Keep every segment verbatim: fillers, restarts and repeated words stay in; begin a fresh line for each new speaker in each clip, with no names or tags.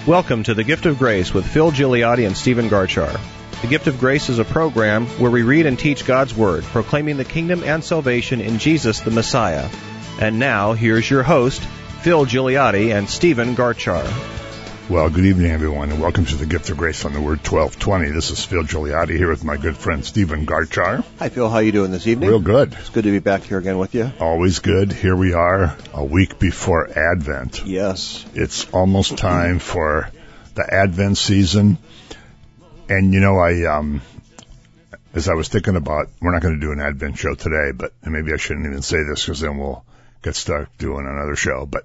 Welcome to The Gift of Grace with Phil Gigliotti and Stephen Garchar. The Gift of Grace is a program where we read and teach God's Word, proclaiming the kingdom and salvation in Jesus the Messiah. And now, here's your host, Phil Gigliotti and Stephen Garchar.
Well, good evening, everyone, and welcome to The Gift of Grace on the Word twelve twenty. This is Phil Gigliotti here with my good friend Stephen Garchar.
Hi, Phil. How you doing this evening?
Real good.
It's good to be back here again with you.
Always good. Here we are, a week before Advent.
Yes.
It's almost time for the Advent season. And, you know, I, um, as I was thinking about, we're not going to do an Advent show today, but maybe I shouldn't even say this because then we'll get stuck doing another show. But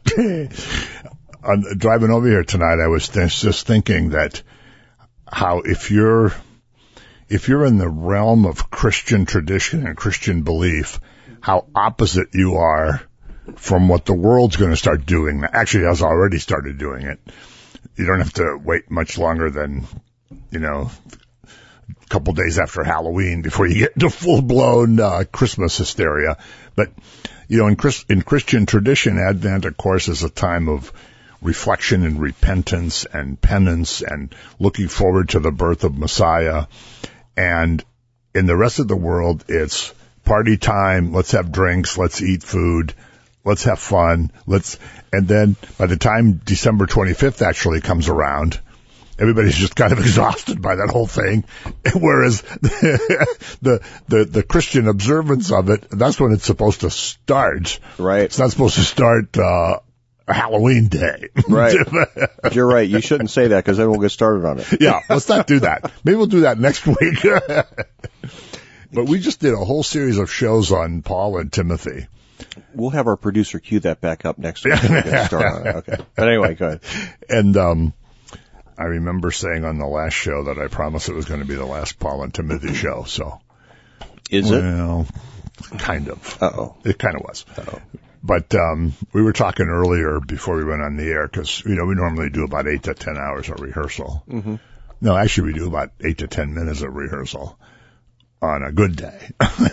on, driving over here tonight, I was th- just thinking that how if you're, if you're in the realm of Christian tradition and Christian belief, how opposite you are from what the world's going to start doing. Actually, has already started doing it. You don't have to wait much longer than, you know, a couple days after Halloween before you get into full-blown uh, Christmas hysteria. But, you know, in, Chris, in Christian tradition, Advent, of course, is a time of reflection and repentance and penance and looking forward to the birth of Messiah. And in the rest of the world, it's party time, let's have drinks, let's eat food, let's have fun, let's, and then by the time December twenty-fifth actually comes around, everybody's just kind of exhausted by that whole thing. Whereas the, the, the, the Christian observance of it, that's when it's supposed to start.
Right.
It's not supposed to start, uh, Halloween day.
Right. You're right. You shouldn't say that because then we'll get started on it.
Yeah, let's not do that. Maybe we'll do that next week. But we just did a whole series of shows on Paul and Timothy.
We'll have our producer cue that back up next week. We'll get started on it. Okay. But anyway, go ahead.
And um, I remember saying on the last show that I promised it was going to be the last Paul and Timothy show. So
Is
well,
it?
Well, kind of.
Uh-oh.
It kind of was.
Uh-oh.
But um, we were talking earlier before we went on the air because, you know, we normally do about eight to ten hours of rehearsal.
Mm-hmm.
No, actually, we do about eight to ten minutes of rehearsal on a good day.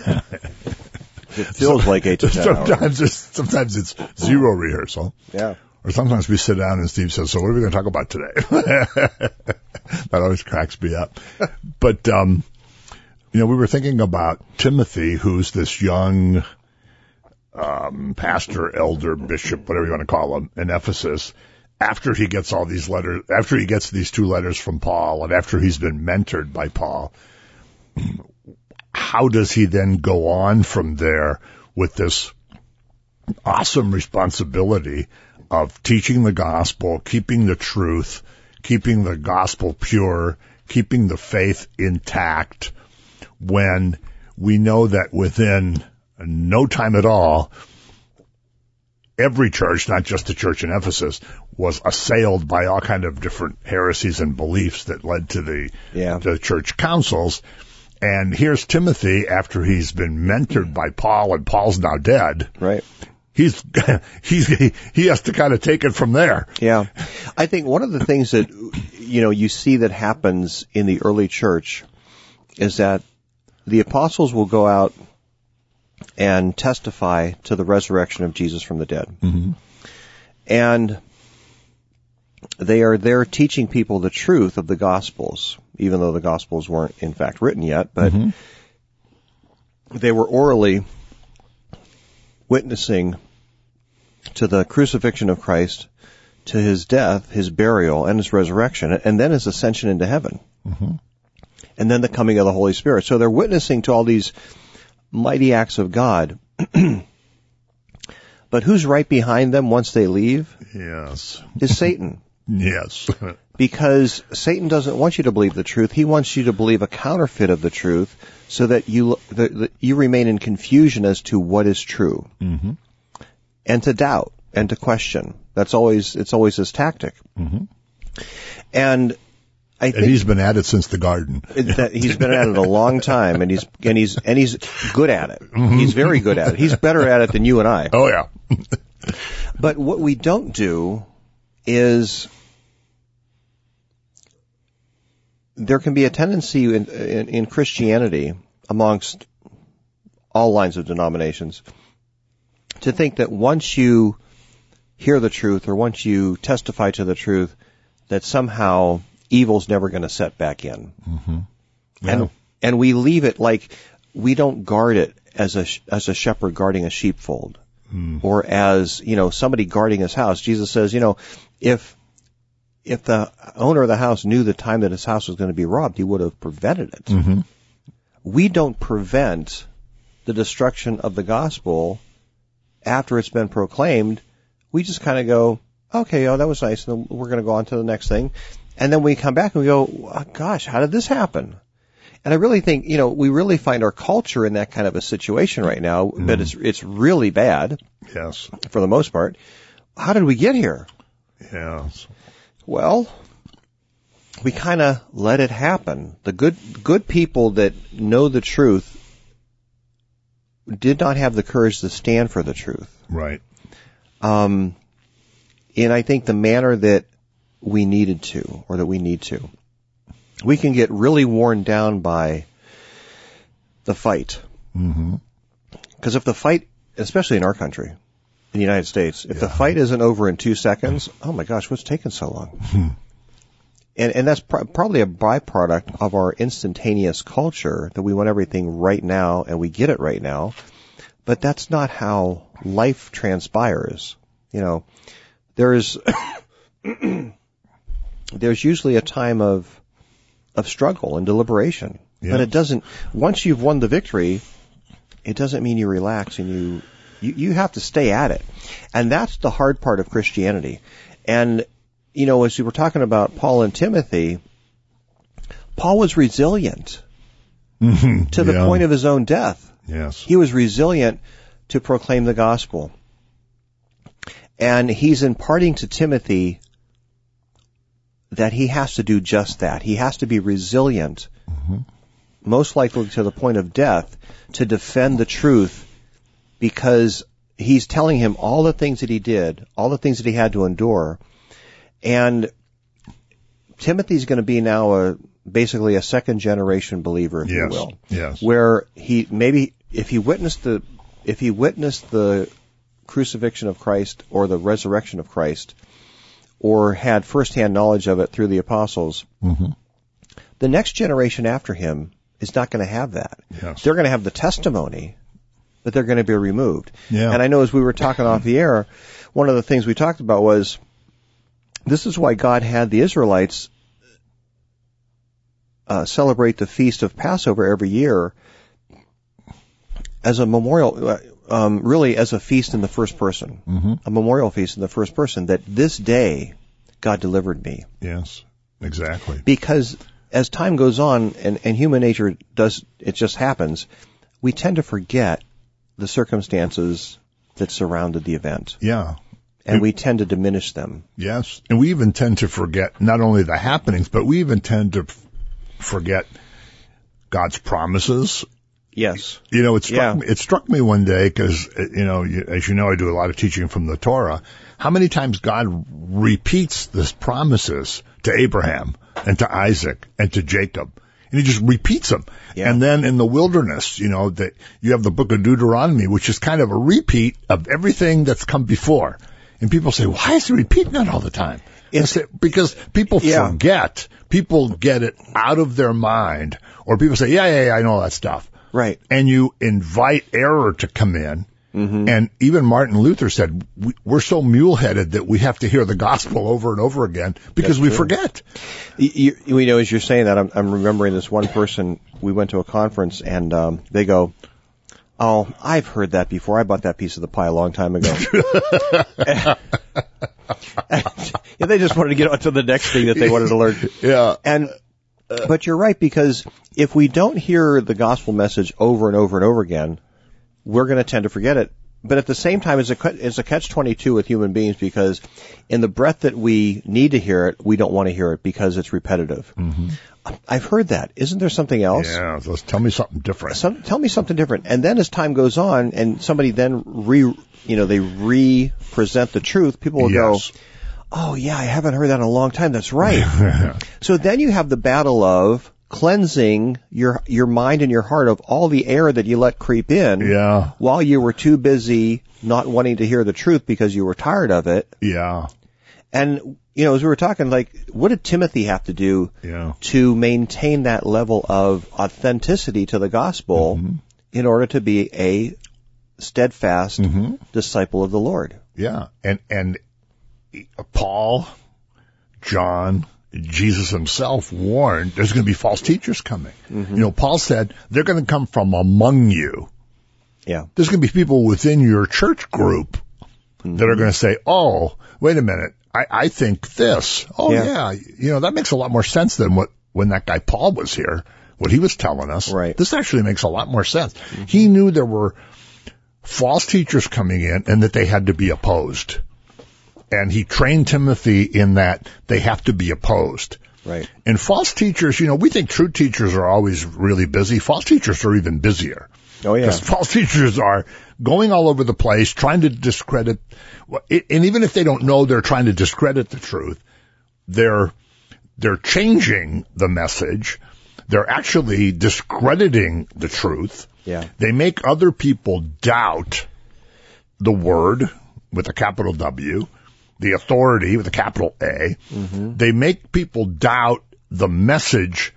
It feels so, like eight to ten
sometimes
hours.
It's, sometimes it's zero rehearsal.
Yeah.
Or sometimes we sit down and Steve says, so what are we going to talk about today? That always cracks me up. But, um, you know, we were thinking about Timothy, who's this young um, pastor, elder, bishop, whatever you want to call him, in Ephesus, after he gets all these letters, after he gets these two letters from Paul, and after he's been mentored by Paul. How does he then go on from there with this awesome responsibility of teaching the gospel, keeping the truth, keeping the gospel pure, keeping the faith intact, when we know that within no time at all, every church, not just the church in Ephesus, was assailed by all kind of different heresies and beliefs that led to the,
yeah.
the church councils. And here's Timothy after he's been mentored by Paul, and Paul's now dead.
Right.
He's, he's, he has to kind of take it from there.
Yeah. I think one of the things that, you know, you see that happens in the early church is that the apostles will go out and testify to the resurrection of Jesus from the dead.
Mm-hmm.
And they are there teaching people the truth of the Gospels, even though the Gospels weren't in fact written yet, but mm-hmm. they were orally witnessing to the crucifixion of Christ, to his death, his burial, and his resurrection, and then his ascension into heaven.
Mm-hmm.
And then the coming of the Holy Spirit. So they're witnessing to all these mighty acts of God. But who's right behind them once they leave?
Yes.
Is Satan.
Yes.
Because Satan doesn't want you to believe the truth. He wants you to believe a counterfeit of the truth so that you the, the, you remain in confusion as to what is true.
Mm-hmm.
And to doubt and to question. That's always, it's always his tactic.
Mm-hmm.
And I think
and he's been at it since the garden.
That he's been at it a long time, and he's and he's and he's good at it. Mm-hmm. He's very good at it. He's better at it than you and I.
Oh yeah.
But what we don't do is there can be a tendency in, in, in Christianity amongst all lines of denominations to think that once you hear the truth or once you testify to the truth, that somehow evil's never going to set back in.
Mm-hmm. Yeah.
And and we leave it like we don't guard it as a as a shepherd guarding a sheepfold, mm. or as, you know, somebody guarding his house. Jesus says, you know, if if the owner of the house knew the time that his house was going to be robbed, he would have prevented it.
Mm-hmm.
We don't prevent the destruction of the gospel after it's been proclaimed. We just kind of go, okay, oh, that was nice, and we're going to go on to the next thing. And then we come back and we go, oh, gosh, how did this happen? And I really think, you know, we really find our culture in that kind of a situation right now, mm. but it's it's really bad.
Yes.
For the most part. How did we get here?
Yes.
Well, we kind of let it happen. The good good people that know the truth did not have the courage to stand for the truth.
Right.
Um, in, I think, the manner that we needed to, or that we need to. We can get really worn down by the fight.
Mm-hmm.
Because if the fight, especially in our country, in the United States, if
yeah.
the fight isn't over in two seconds, oh my gosh, what's taking so long? and and that's pr- probably a byproduct of our instantaneous culture, that we want everything right now and we get it right now. But that's not how life transpires. You know, there's there's usually a time of of struggle and deliberation. Yeah. But it doesn't, once you've won the victory, it doesn't mean you relax, and you, you, you have to stay at it. And that's the hard part of Christianity. And, you know, as we were talking about Paul and Timothy, Paul was resilient
mm-hmm.
to the
yeah.
point of his own death.
Yes.
He was resilient to proclaim the gospel. And he's imparting to Timothy that he has to do just that. He has to be resilient, mm-hmm. most likely to the point of death, to defend the truth, because he's telling him all the things that he did, all the things that he had to endure. And Timothy's going to be now a basically a second generation believer, if
yes.
you will.
Yes.
Where he maybe if he witnessed the if he witnessed the crucifixion of Christ or the resurrection of Christ, or had firsthand knowledge of it through the apostles,
mm-hmm.
the next generation after him is not going to have that.
Yes.
They're going to have the testimony, but they're going to be removed.
Yeah.
And I know as we were talking off the air, one of the things we talked about was, this is why God had the Israelites uh, celebrate the feast of Passover every year as a memorial, uh, um, really as a feast in the first person,
mm-hmm.
a memorial feast in the first person, that this day God delivered me.
Yes, exactly.
Because as time goes on, and, and human nature does, it just happens, we tend to forget the circumstances that surrounded the event.
Yeah.
And
it,
we tend to diminish them.
Yes. And we even tend to forget not only the happenings, but we even tend to f- forget God's promises.
Yes.
You know, it struck
yeah.
me, it struck me one day because, you know, you, as you know, I do a lot of teaching from the Torah. How many times God repeats these promises to Abraham and to Isaac and to Jacob? And he just repeats them.
Yeah.
And then in the wilderness, you know, that you have the book of Deuteronomy, which is kind of a repeat of everything that's come before. And people say, why is he repeating that all the time? It's, because people
yeah.
forget. People get it out of their mind. Or people say, yeah, yeah, yeah, I know that stuff.
Right.
And you invite error to come in.
Mm-hmm.
And even Martin Luther said, we, we're so mule-headed that we have to hear the gospel over and over again because
That's
we
true.
forget.
You, you, you know, as you're saying that, I'm, I'm remembering this one person. We went to a conference, and um, they go, oh, I've heard that before. I bought that piece of the pie a long time ago. and, and they just wanted to get on to the next thing that they wanted to learn.
Yeah.
And but you're right, because if we don't hear the gospel message over and over and over again, we're going to tend to forget it. But at the same time, it's a, it's a catch twenty-two with human beings, because in the breath that we need to hear it, we don't want to hear it because it's repetitive.
Mm-hmm.
I've heard that. Isn't there something else?
Yeah, let's tell me something different.
Some, tell me something different. And then as time goes on, and somebody then re, you know, they re-present the truth, people will
yes.
go, oh yeah, I haven't heard that in a long time. That's right. So then you have the battle of cleansing your your mind and your heart of all the error that you let creep in
yeah.
while you were too busy not wanting to hear the truth because you were tired of it.
Yeah.
And, you know, as we were talking, like, what did Timothy have to do
Yeah.
to maintain that level of authenticity to the gospel
Mm-hmm.
in order to be a steadfast
Mm-hmm.
disciple of the Lord?
Yeah. And, and Paul, John, Jesus himself warned there's going to be false teachers coming.
Mm-hmm.
You know, Paul said they're going to come from among you.
Yeah.
There's going to be people within your church group
Mm-hmm.
that are going to say, oh, wait a minute, I, I think this. Oh,
Yeah.
yeah. You know, that makes a lot more sense than what when that guy Paul was here, what he was telling us.
Right.
This actually makes a lot more sense. Mm-hmm. He knew there were false teachers coming in and that they had to be opposed. And he trained Timothy in that they have to be opposed.
Right.
And false teachers, you know, we think true teachers are always really busy. False teachers are even busier.
Oh, yeah.
Because false teachers are going all over the place, trying to discredit, and even if they don't know they're trying to discredit the truth, they're, they're changing the message. They're actually discrediting the truth.
Yeah.
They make other people doubt the word with a capital W, the authority with a capital A. Mm-hmm. They make people doubt the message,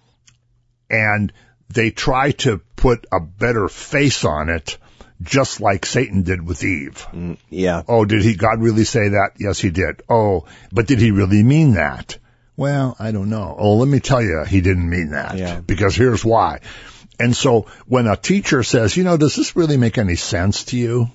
and they try to put a better face on it, just like Satan did with Eve.
Mm, yeah.
Oh, did he, God really say that? Yes, he did. Oh, but did he really mean that? Well, I don't know. Oh, let me tell you, he didn't mean that.
Yeah.
Because here's why. And so when a teacher says, you know, does this really make any sense to you?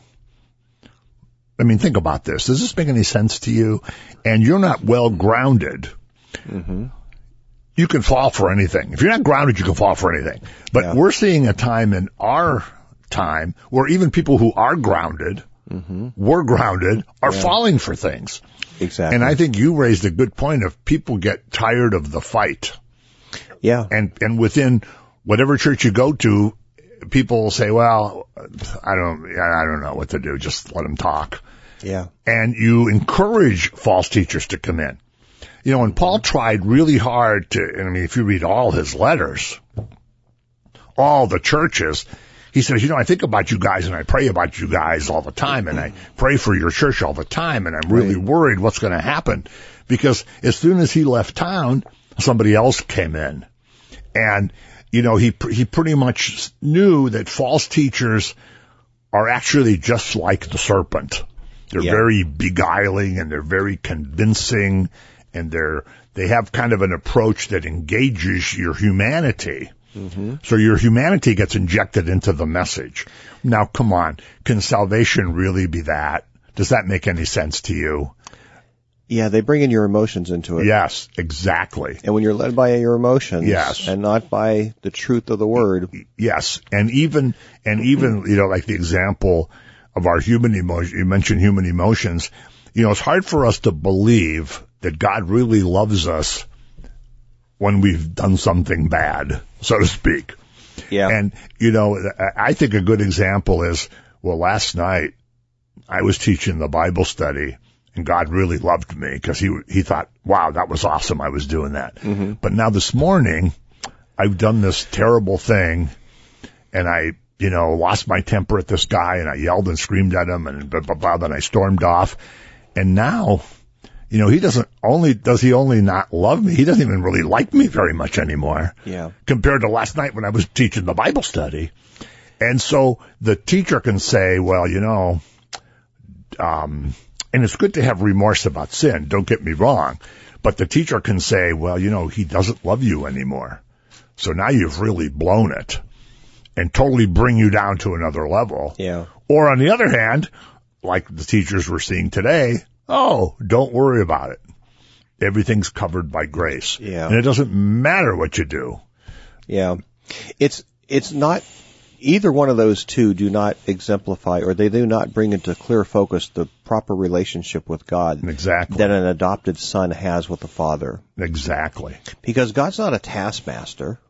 I mean, think about this. Does this make any sense to you? And you're not well grounded.
Mm-hmm.
You can fall for anything. If you're not grounded, you can fall for anything. But
Yeah.
we're seeing a time in our time where even people who are grounded,
Mm-hmm.
were grounded, are
Yeah.
falling for things.
Exactly.
And I think you raised a good point of people get tired of the fight.
yeah.
And, and within whatever church you go to, people will say, well, I don't, I don't know what to do. Just let them talk.
Yeah.
And you encourage false teachers to come in. You know, and Paul tried really hard to, and I mean, if you read all his letters, all the churches, he says, you know, I think about you guys and I pray about you guys all the time and I pray for your church all the time and I'm really
Right.
worried what's going to happen. Because as soon as he left town, somebody else came in. And, you know, he, he pretty much knew that false teachers are actually just like the serpent. They're
Yeah.
very beguiling and they're very convincing, and they're, they have kind of an approach that engages your humanity. Mm-hmm. So your humanity gets injected into the message. Now, come on. Can salvation really be that? Does that make any sense to you?
Yeah, they bring in your emotions into it.
Yes, exactly.
And when you're led by your emotions
Yes.
and not by the truth of the word.
Yes. And even, and even, you know, like the example of our human emotion, you mentioned human emotions. You know, it's hard for us to believe that God really loves us when we've done something bad, so to speak.
Yeah.
And, you know, I think a good example is, well, last night I was teaching the Bible study and God really loved me because he, he thought, wow, that was awesome. I was doing that. Mm-hmm. But now this morning I've done this terrible thing and I, you know, lost my temper at this guy and I yelled and screamed at him and blah, blah, blah, then I stormed off. And now, you know, he doesn't only, does he only not love me? He doesn't even really like me very much anymore.
Yeah.
Compared to last night when I was teaching the Bible study. And so the teacher can say, well, you know, um, and it's good to have remorse about sin. Don't get me wrong. But the teacher can say, well, you know, he doesn't love you anymore. So now you've really blown it and totally bring you down to another level.
Yeah.
Or on the other hand, like the teachers we're seeing today, oh, don't worry about it. Everything's covered by grace.
Yeah.
And it doesn't matter what you do.
Yeah. It's, it's not, either one of those two do not exemplify, or they do not bring into clear focus the proper relationship with God
Exactly.
that an adopted son has with the Father.
Exactly.
Because God's not a taskmaster.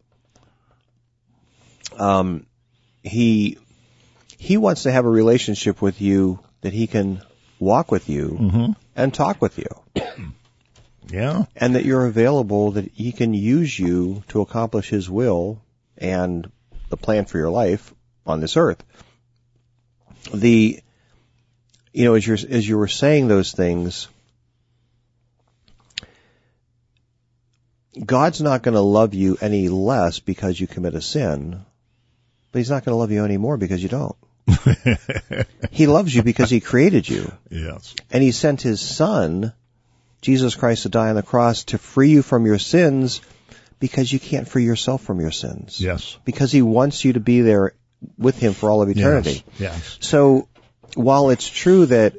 Um, he, he wants to have a relationship with you that he can walk with you
Mm-hmm.
and talk with you.
Yeah.
And that you're available, that he can use you to accomplish his will and the plan for your life on this earth. The, you know, as you're, as you were saying those things, God's not going to love you any less because you commit a sin, but he's not going to love you any more because you don't. He loves you because he created you.
Yes.
And he sent his son, Jesus Christ, to die on the cross to free you from your sins because you can't free yourself from your sins.
Yes.
Because he wants you to be there with him for all of eternity.
Yes. Yes.
So while it's true that,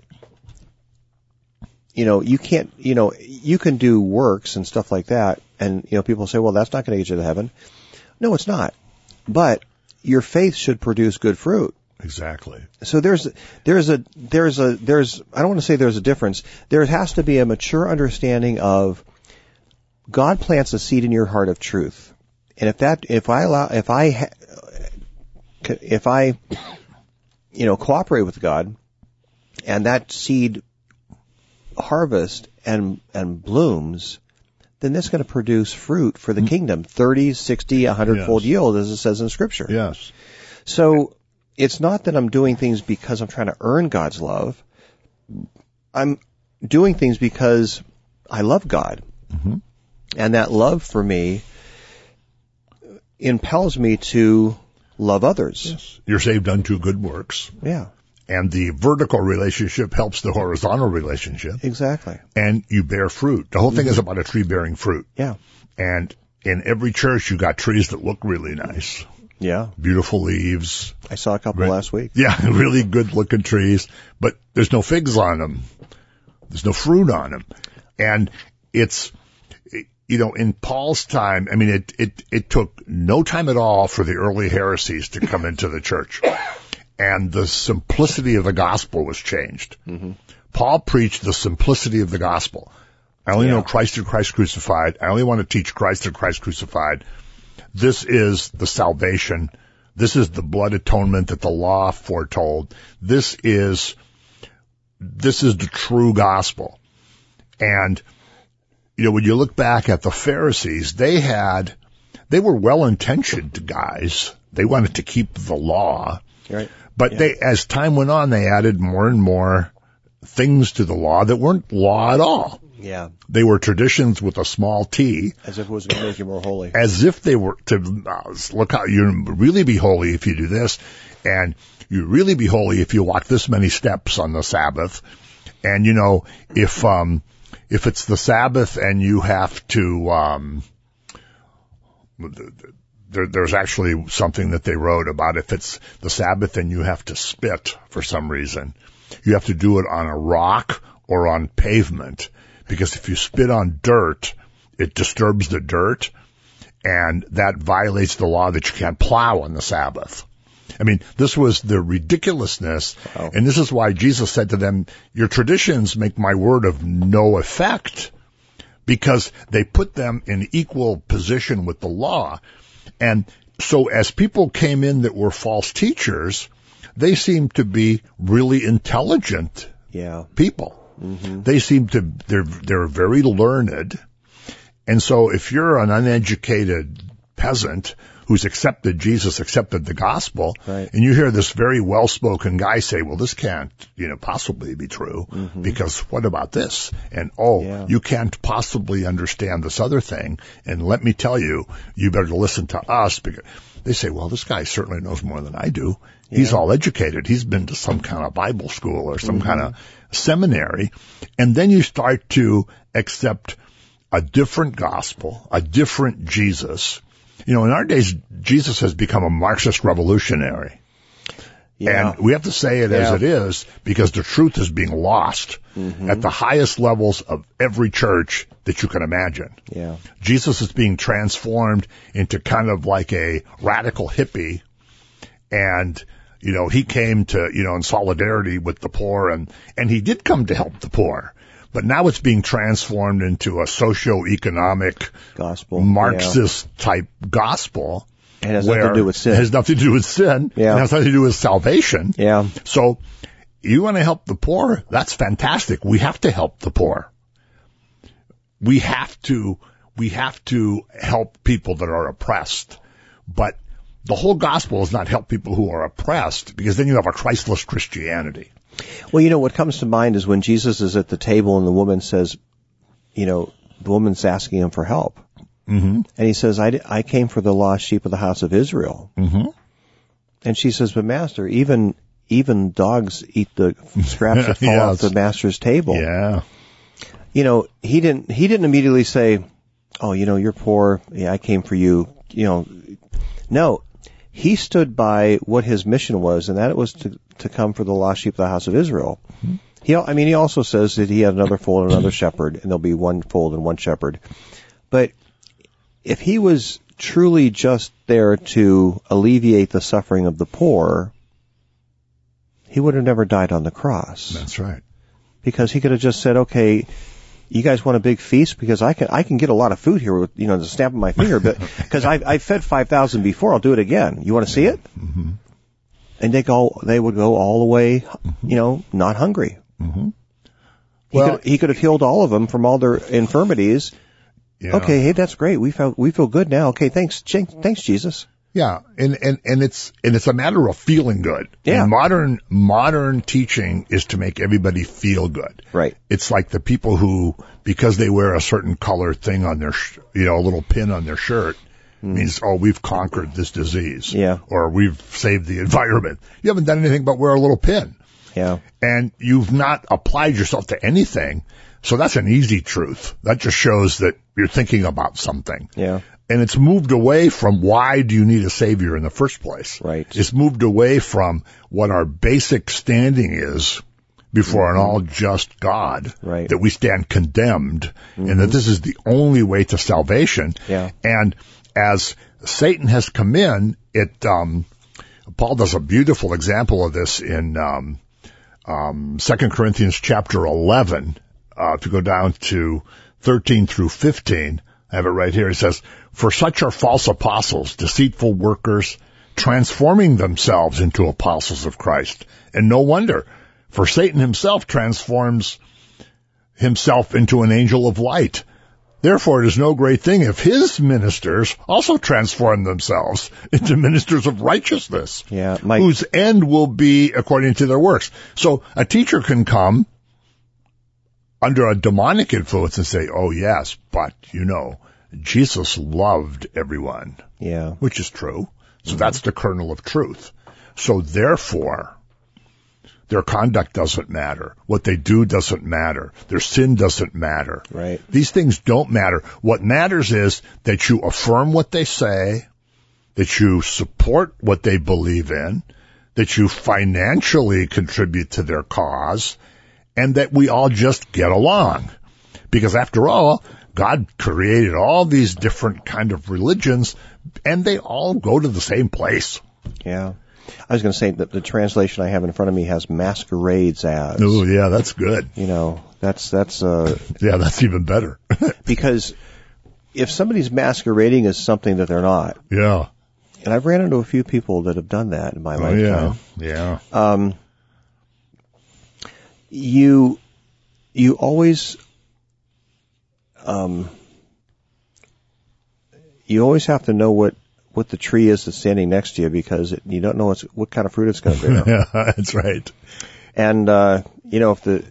you know, you can't, you know, you can do works and stuff like that, and, you know, people say, well, that's not going to get you to heaven. No, it's not. But your faith should produce good fruit.
Exactly.
So there's, there's a, there's a, there's, I don't want to say there's a difference. There has to be a mature understanding of God plants a seed in your heart of truth. And if that, if I allow, if I, if I, you know, cooperate with God and that seed harvest and, and blooms, then that's going to produce fruit for the kingdom, thirty, sixty, a hundred fold
Yes.
yield, as it says in Scripture.
Yes.
So it's not that I'm doing things because I'm trying to earn God's love. I'm doing things because I love God.
Mm-hmm.
And that love for me impels me to love others.
Yes. You're saved unto good works.
Yeah,
And the vertical relationship helps the horizontal relationship.
exactly.
And you bear fruit. The whole thing is about a tree bearing fruit.
Yeah,
And in every church, you got trees that look really nice.
yeah.
Beautiful leaves.
I saw a couple
Right.
last week.
Yeah, really good looking trees. But there's no figs on them. There's no fruit on them. And it's, you know, in Paul's time, I mean, it, it, it took no time at all for the early heresies to come into the church. And the simplicity of the gospel was changed. Mm-hmm. Paul preached the simplicity of the gospel. I only
Yeah.
know Christ and Christ crucified. I only want to teach Christ and Christ crucified. This is the salvation. This is the blood atonement that the law foretold. This is, this is the true gospel. And, you know, when you look back at the Pharisees, they had, they were well-intentioned guys. They wanted to keep the law.
Right.
But
Yeah.
they, as time went on, they added more and more things to the law that weren't law at all.
Yeah.
They were traditions with a small t,
As if it was going to make you more holy.
as if they were to uh, look how you really be holy if you do this, and you really be holy if you walk this many steps on the Sabbath. And you know, if um if it's the Sabbath and you have to um there, there's actually something that they wrote about if it's the Sabbath and you have to spit for some reason, you have to do it on a rock or on pavement, because if you spit on dirt, it disturbs the dirt, and that violates the law that you can't plow on the Sabbath. I mean, this was the ridiculousness,
Wow.
and this is why Jesus said to them, your traditions make my word of no effect, because they put them in equal position with the law. And so as people came in that were false teachers, they seemed to be really intelligent
Yeah.
people. Mm-hmm. They seem to, they're, they're very learned. And so if you're an uneducated peasant who's accepted Jesus, accepted the gospel,
Right.
and you hear this very well-spoken guy say, well, this can't, you know, possibly be true, mm-hmm. because what about this? And, oh,
Yeah.
you can't possibly understand this other thing. And let me tell you, you better listen to us, because they say, well, this guy certainly knows more than I do. He's
Yeah.
all educated. He's been to some kind of Bible school or some mm-hmm. kind of seminary. And then you start to accept a different gospel, a different Jesus. You know, in our days, Jesus has become a Marxist revolutionary.
Yeah.
And we have to say it
Yeah.
as it is, because the truth is being lost
Mm-hmm.
at the highest levels of every church that you can imagine.
Yeah.
Jesus is being transformed into kind of like a radical hippie. And, you know, he came to, you know, in solidarity with the poor, and, and he did come to help the poor. But now it's being transformed into a socio-economic,
Gospel.
Marxist type gospel.
It has
where
nothing to do with sin.
It has nothing to do with sin.
Yeah.
It has nothing to do with salvation.
Yeah.
So you want to help the poor? That's fantastic. We have to help the poor. We have to, we have to help people that are oppressed. But the whole gospel is not help people who are oppressed, because then you have a Christless Christianity.
Well, you know, what comes to mind is when Jesus is at the table and the woman says, you know, the woman's asking him for help.
Mm-hmm.
And he says, I, I came for the lost sheep of the house of Israel.
Mm-hmm.
And she says, but master, even, even dogs eat the scraps that fall
Yes.
off the master's table.
Yeah.
You know, he didn't, he didn't immediately say, oh, you know, you're poor. Yeah, I came for you. You know, no, he stood by what his mission was, and that it was to, to come for the lost sheep of the house of Israel. Mm-hmm. He, I mean, he also says that he had another fold and another shepherd, and there'll be one fold and one shepherd. But if he was truly just there to alleviate the suffering of the poor, he would have never died on the cross.
That's right.
Because he could have just said, okay, you guys want a big feast? Because I can, I can get a lot of food here with, you know, the snap of my finger, but, because I, I fed five thousand before, I'll do it again. You want to see it?
Mm-hmm.
And they go, they would go all the way, you know, not hungry.
Mm-hmm.
He,
Well,
could, he could have healed all of them from all their infirmities.
yeah.
Okay, hey, that's great. We feel, we feel good now. Okay, thanks, thanks, Jesus.
Yeah, and, and, and it's and it's a matter of feeling good.
Yeah.
And modern modern teaching is to make everybody feel good.
Right.
It's like the people who, because they wear a certain color thing on their, sh- you know, a little pin on their shirt, mm. means, oh, we've conquered this disease.
Yeah.
Or we've saved the environment. You haven't done anything but wear a little pin.
Yeah.
And you've not applied yourself to anything. So that's an easy truth. That just shows that you're thinking about something.
Yeah.
And it's moved away from why do you need a savior in the first place.
Right.
It's moved away from what our basic standing is before mm-hmm. an all just God.
Right.
That we stand condemned
mm-hmm.
and that this is the only way to salvation.
Yeah.
And as Satan has come in, it, um, Paul does a beautiful example of this in, um, um, Second Corinthians chapter eleven. Uh, if you go down to thirteen through fifteen, I have it right here. He says, for such are false apostles, deceitful workers, transforming themselves into apostles of Christ. And no wonder, for Satan himself transforms himself into an angel of light. Therefore, it is no great thing if his ministers also transform themselves into ministers of righteousness,
yeah, my-
whose end will be according to their works. So a teacher can come under a demonic influence and say, oh yes, but you know, Jesus loved everyone.
Yeah.
Which is true. So mm-hmm. that's the kernel of truth. So therefore, their conduct doesn't matter. What they do doesn't matter. Their sin doesn't matter.
Right.
These things don't matter. What matters is that you affirm what they say, that you support what they believe in, that you financially contribute to their cause, and that we all just get along. Because after all, God created all these different kind of religions, and they all go to the same place.
Yeah. I was going to say that the translation I have in front of me has masquerades as.
Oh, yeah, that's good.
You know, that's, that's, uh.
yeah, that's even better.
Because if somebody's masquerading as something that they're not.
Yeah.
And I've ran into a few people that have done that in my
oh,
lifetime.
Yeah. Yeah.
Um, you, you always, um, you always have to know what, what the tree is that's standing next to you because it, you don't know what's, what kind of fruit it's going to bear.
Yeah, that's right.
And, uh, you know, if the,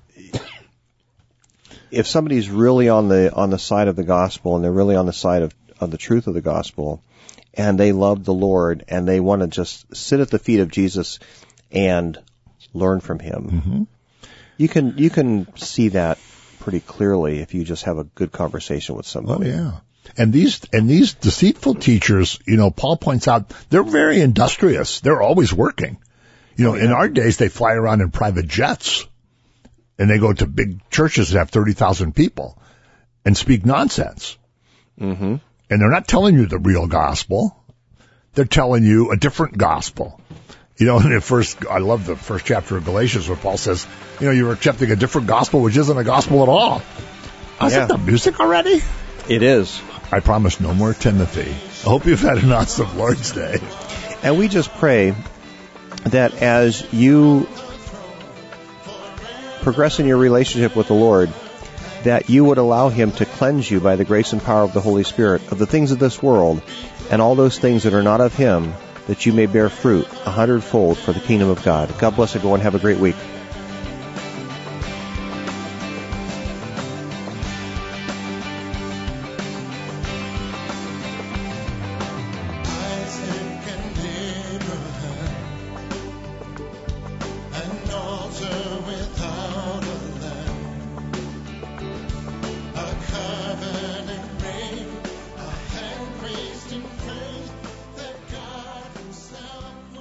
if somebody's really on the, on the side of the gospel and they're really on the side of, of the truth of the gospel and they love the Lord and they want to just sit at the feet of Jesus and learn from him,
mm-hmm.
you can, you can see that pretty clearly if you just have a good conversation with somebody.
Oh, yeah. And these, and these deceitful teachers, you know, Paul points out, they're very industrious. They're always working. You know, oh, yeah. In our days, they fly around in private jets and they go to big churches that have thirty thousand people and speak nonsense.
Mm-hmm.
And they're not telling you the real gospel. They're telling you a different gospel. You know, in the first, I love the first chapter of Galatians where Paul says, you know, you're accepting a different gospel, which isn't a gospel at all. I
yeah.
said, the music already?
It is.
I promise no more Timothy. I hope you've had an awesome Lord's Day.
And we just pray that as you progress in your relationship with the Lord, that you would allow him to cleanse you by the grace and power of the Holy Spirit of the things of this world and all those things that are not of him, that you may bear fruit a hundredfold for the kingdom of God. God bless everyone. Have a great week.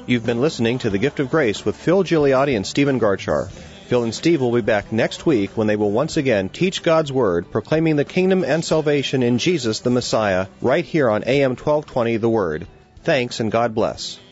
You've been listening to The Gift of Grace with Phil Gigliotti and Stephen Garchar. Phil and Steve will be back next week when they will once again teach God's Word, proclaiming the kingdom and salvation in Jesus the Messiah, right here on A M twelve twenty The Word. Thanks and God bless.